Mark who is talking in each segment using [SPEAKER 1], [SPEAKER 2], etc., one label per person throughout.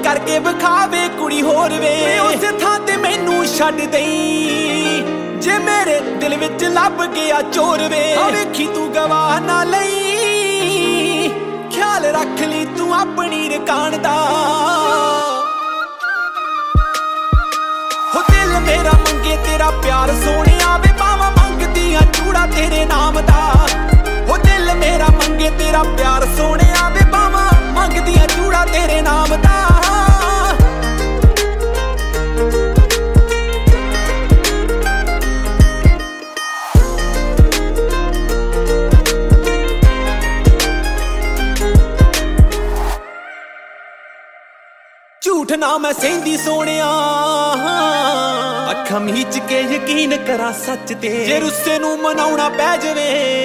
[SPEAKER 1] करके विखावे कुड़ी होर वे उस थां ते मैनू छड्ड देई जे मेरे दिल विच लभ गया चोर वे वेखी तू गवा ना लई ख्याल रख ली तू अपनी रकान दा हो दिल मेरा मंगे तेरा प्यार सोहणिया वे पावां मंगदियां चूड़ा तेरे नाम दा हो दिल मेरा मंगे तेरा प्यार सोहणिया वे पावां मंगदियां चूड़ा तेरे नाम दा झूठ ना मैं सेंदी सोहणिया अखां मीच के यकीन करा सच ते जे रुस्से नू मनाउणा पै जावे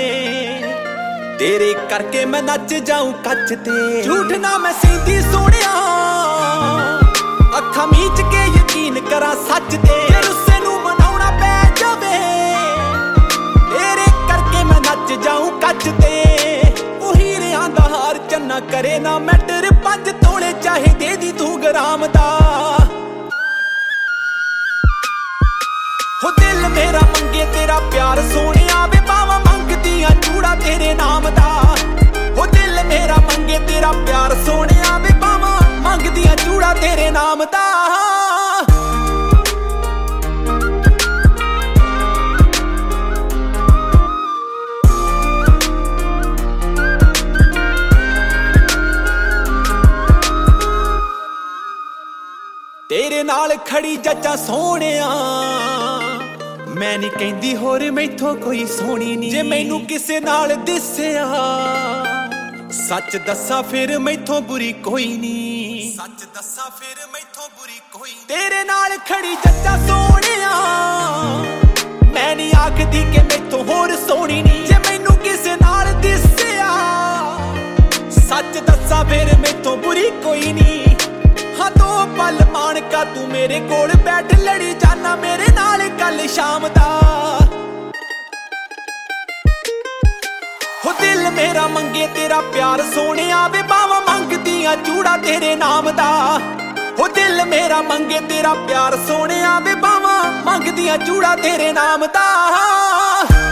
[SPEAKER 1] तेरे करके मैं नच जाऊं कच ते झूठ ना मैं सेंदी सोहणिया अखां मीच के यकीन करा सच ते जे रुस्से नू मनाउणा पै जावे तेरे करके मैं नच जाऊं कच ते ओ हीरियां दा हार चन्ना करे ना मैटर 5 तोले चाहे दे दी तू ग्राम दा हो दिल मेरा मंगे तेरा प्यार सोहणिया वे पावां मंगदियां चूड़ा तेरे नाम दा हो दिल मेरा मंगे तेरा प्यार सोहणिया वे पावां मंगदियां चूड़ा तेरे नाम दा तेरे नाल खड़ी जच्चा सोहणिया मैं नहीं कहंदी होर मैथों कोई सोहणी नी जे मैनू किसे नाल दिसिया सच दस्सां फिर मैथों बुरी कोई नी सच दस्सां फिर मैथों बुरी कोई तेरे नाल खड़ी जच्चा सोहणिया मैं नहीं आखदी कि मैथों होर सोहणी नी जे मैनू किसे नाल दिसिया सच दस्सां फिर मैथों बुरी कोई नी हाँ दो पल मानका तू मेरे कोल बैठ लड़ी जाना मेरे नाल कल शाम दा हो दिल मेरा मंगे तेरा प्यार सोहणिया वे पावां मंगदियां चूड़ा तेरे नाम दा हो दिल मेरा मंगे तेरा प्यार सोहणिया वे पावां मंगदियां चूड़ा तेरे नाम दा